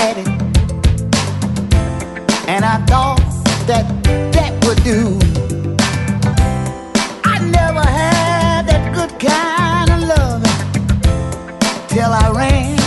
had it, and I thought that that would do. I never had that good kind of love till I ran